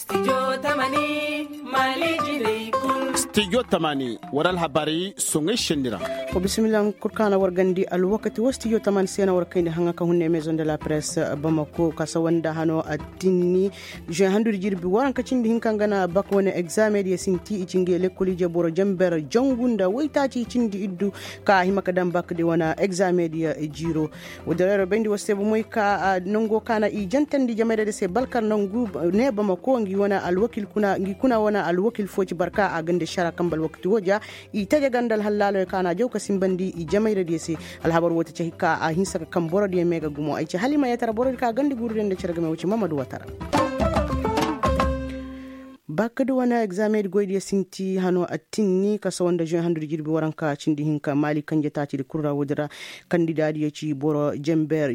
Studio Tamani waral habari songe shendira. Ko bismillah kurkana wargandi al wakati wo studio Tamani sena warkande hanga ka hunne maison de la presse Bamako kasawanda hano atinni je handur jirbi waran ka cindi hinkangana bakone examen de sinti icinge lekoli je boro jamber jangunda waytaci cindi iddu ka himaka dam bakde wana examen de jiro wodere bendi wostebo moy ka nongo kana I jantandi jamede de se balkar nangu ne Bamako ngi wana al wakil kuna wana al wakil foci barka a gande shara kambal wakti woja itaje gandal hallalo kana jawka simbandi I jamayre desi alhabar wota ce hikka a hinsa kan borodi mega gumo ai ce halima ya tara borodi ka gandi gurden da cirgame wuce Mamadu Watara bakadu wana examen goydi sinti hano atinni kaso wanda je handur jirbi waranka cindi hinka mali kanje tati de kurra wodira kandidati yaci boro jamber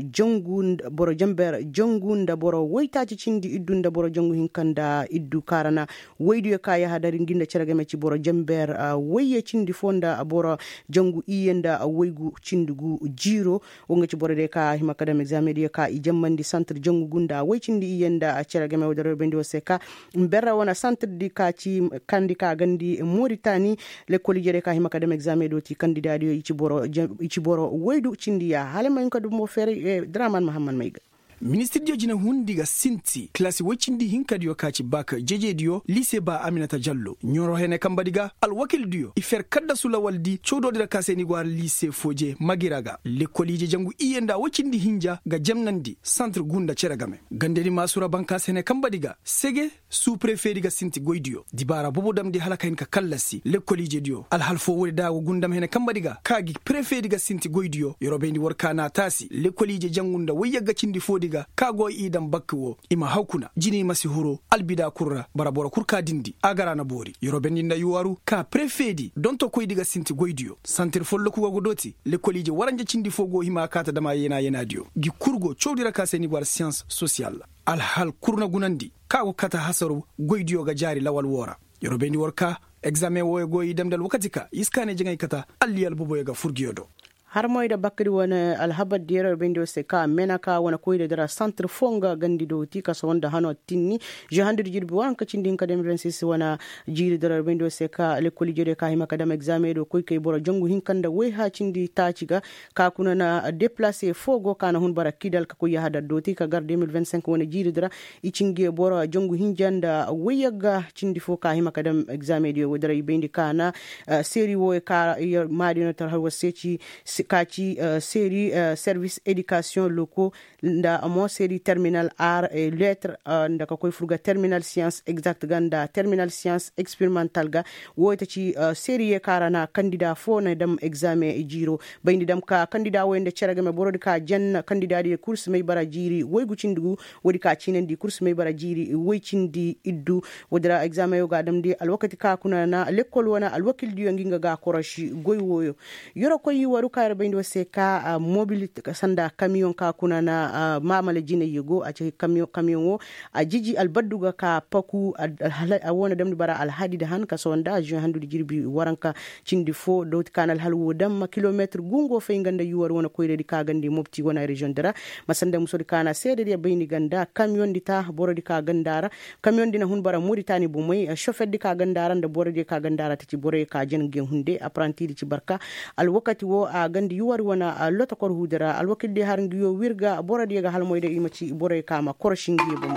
jangunda boro woytati cindi iddunda boro jangu hinkanda iddu karana waydu ya kaya hadari ginda ceragame ci boro jamber wayye cindi fonda boro jangu iyenda waygu cindugu jiro wonga ci boro de ka himakadam examen de ka I jammandi centre jangu gunda way cindi iyenda ceragame wodira bendi woseka berra wana centre di kaci kandika gandi Mauritanie le collegere ka himaka dem examen doti candidat yo ici boro waydu cindiya halema ko dum mo fere Draman Muhammad Mayga Ministre dio jina hundiga sinti klasi wachindi hinka dio kachi baka jeje dio lycée ba Aminata Diallo nyoro hene kambadiga al wakil dio ifer kadda sula waldi chodo dira kaseni gwar lycée foje magiraga le kolije jangu iyenda wachindi hinja ga jamnandi centre gunda ceragame gandeni masura banka sene kambadiga sege sous préfet diga sinti goydio dibara bobo dam di halaka hinka kallasi le kolije dio al halfo wori dawo gundam hene kambadiga kagi préfet diga sinti goydio yorobendi workana tasi le kolije jangunda wayaga cindi fodi kago idan bakwo ima haukuna jini masihuro albida kurra barabora kurka dindi agara na bori yorobendi nda yuwaru ka prefedi donto koy diga sinti goydiyo santir follo ku godoti le kolije waranje cindi fogo hima kata dama yena dio gi kurgo chowdira ka seni war science sociale al hal kurna gunandi kago kata hasaru goydiyo ga jari lawal wora yorobendi worka examen wo goyi demdal wakatika iskane jingay kata alliyal bobo ga furgiyodo har moyda bakri wona alhabad diyar bendo se ka menaka wona koyde dara centre fonga gandi do tika so wonda hano tinni je handir jirbi wan ka cindin ka dem 26 wona jiri dara bendo se ka le collegere ka hima kadam examen do koy kay boro jongu hinkanda way ha cindi taciga ka kuna na déplacer fogo kana hun bara kidal ka ko yahada do tika gar 2025 wona jiri dara icinge boro jongu hinjanda wayaga cindi fo ka hima kadam examen do wodara bendi kana série wo ka madina tar hawa seci kaci série service éducation locaux nda amo série terminal art et lettres nda ka koy furga terminal science exact ganda terminal science expérimental ga woyta ci série karana candidat fo na dam examen jiro bayndi dam ka candidat wende ceragame borodi ka jenna candidat de course may bara jiri woygu cindugu wodi ka cinendi course may bara jiri woy cindi iddu wodira examen yo ga dam di al wakati ka kuna na l'école wana al wakil di nginga ga koroshi goy woyo yoro koy waru ka bayndi wose ka mobilité sanda camion ka kuna na mamale jine yego a ci camion wo a jiji albadduga ka paku a wona dem bara alhadi da han ka sonda je handu jirbi waranka cindi fo do kanal halwo dam kilometre gungo fe nganda yuwar wona koyde di ka gandi mofti wona region dara masanda musodi kana sede de bayni ganda camion di ta borodi ka gandara camion dina hun bara Mauritanie bu moy chauffeur di ka gandara nda borodi ka gandara ti bore ka jen gen hunde apprenti di ci barka al wakati wo a gandi yuwar wana lota kor hudara al wakil de har ngiyo wirga borodi ga halmoyde imaci bore kama korshingi bum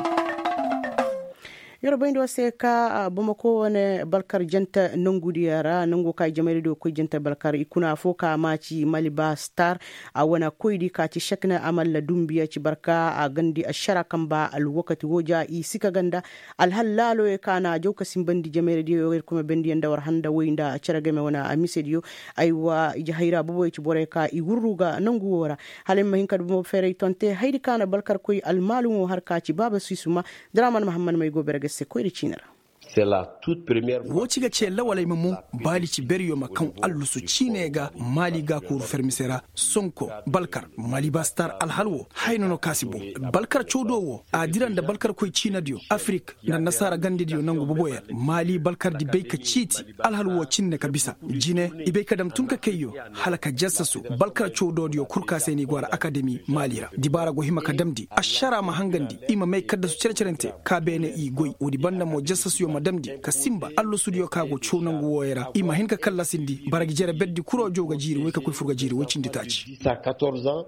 yoro bayndi wase ka Bamako wona balkar janta nangudiyara nango kay jamare do koy janta balkar ikuna fo ka maci Maliba Star a wona koydi ka ci shakna amalla dumbiya ci barka a gandi ashara kamba al wakati woja I sika ganda al halalo e kana jawka simbandi jamare do yo kuma bendi enda war handa woynda ceragame wona amisedio aywa jahira bobo ci bore ka I wurruga nangu wora halem hinka do fere tonte haydi kana balkar koy al malum har ka ci baba sisuma Draman Muhammad may go berge se koyri cinara C'est la toute première woci ga ce lawalai mu bali ci beriyo makan allusu cine ga mali ga kuru fermisera sonko balkar mali bastar alhalwo hainono kasibo balkar chodowo a diran da balkar koy cina dio afrique na nasara gande dio nango boboya mali balkar di beika citi alhalwo cinne kabisa jine ibe kadam tunka keyo halaka jassasu balkar chodo dio kurka seni gwara academy malira dibara go hima kadamdi ashara mahangandi ima mai kadda su cercerente ka bene i goy odi banda mo jassasu yo madamdi ka simba allo studio kago chonango woyera ima hinka kala sindi baragi jere beddi kuro joga jiri way ka koy furga jiri wacindi taci 14 ans.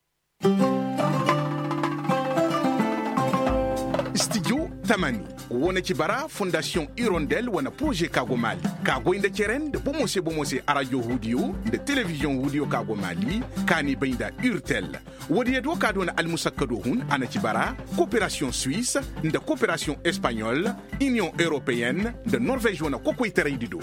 Studio Tamani wona kibara Fondation Hirondelle wana projet Kago Mali Kago inda keren de bomose a radio Hudio de télévision Hudio Kago Mali kani bainda Urtel wodi edo kado na almusakado hun ana kibara coopération suisse de coopération espagnole Union européenne de Norvège wana kokoitere dido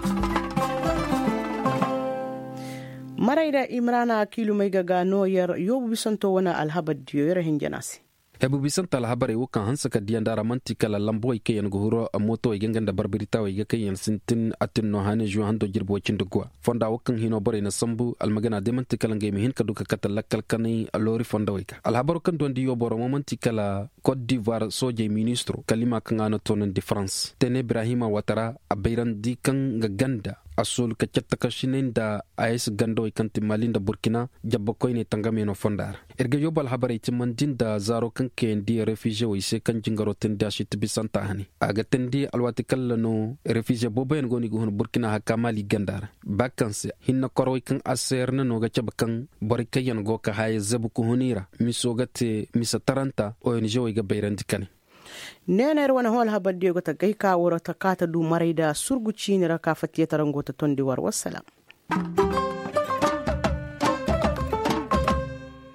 maraida imrana kilu mai gaga noyar yobu bisanto wana alhabad diyoyar hinjanasi hebu bisanta alhabare wukan hansaka diandara mantika la lambo ike yan guhuro moto igenganda barbirita wa igake yan sintin atin no hane ju hando jirbo cindugwa fonda wukan hino bare na sambu almagana de mantika lange mi hin kaduka katalakal kani alori fonda wika alhabaru kan dondi yo boro mantika la Côte d'Ivoire soje ministro kalima kan ana tonen de France tene Ibrahima Ouattara abeiran di kan ganda asul ka chattaka shinen da AS gando ikanti malinda Burkina jabba koyne tangameno fondar erge yobal habare timandin da zaro kan kendi refugee wise kan jingaro tenda shitbi santa hani aga tendi alwati kallano refugee boben goni gon Burkina hakamali gandar vacances hinna koroy kan aserna no ga chabakan borikayan go ka hay zabu ko honira misogate misataranta ONG ga beyrandikani nener wana hol habadde go ta gayka woro ta kata du marayda surgu cinira ka fatiya tarango ta tondi war wassalam